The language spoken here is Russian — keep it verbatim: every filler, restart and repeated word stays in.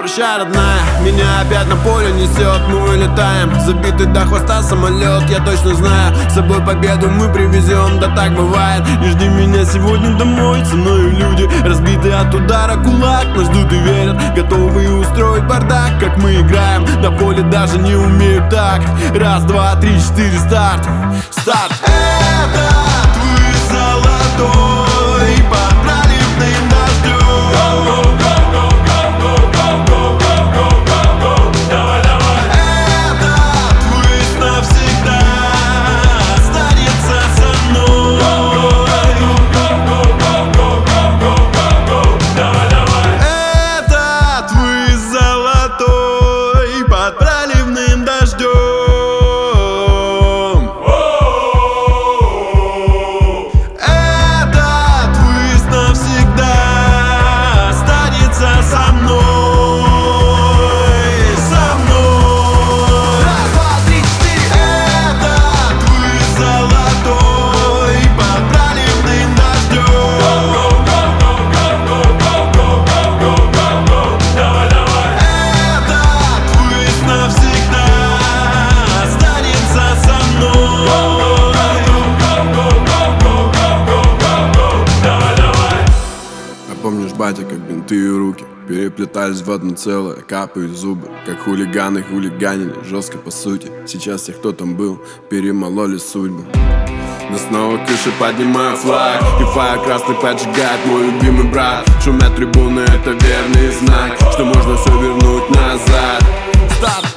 Прощай, родная, меня опять на поле несет. Мы вылетаем, забитый до хвоста самолет. Я точно знаю, с собой победу мы привезем. Да так бывает, не жди меня сегодня домой. Со мною люди, разбитые от удара кулак, нас ждут и верят, готовы устроить бардак. Как мы играем, до поля даже не умеют так. Раз, два, три, четыре, старт, старт. Этот выезд золотой под проливным дождем. Помнишь, батя, как бинты и руки переплетались в одно целое, капают зубы, как хулиганы хулиганили, жестко по сути. Сейчас тех, кто там был, перемололи судьбы. Но снова крыши поднимаю флаг, и фаер красный поджигает мой любимый брат. Шумят трибуны, это верный знак, что можно все вернуть назад. Старт!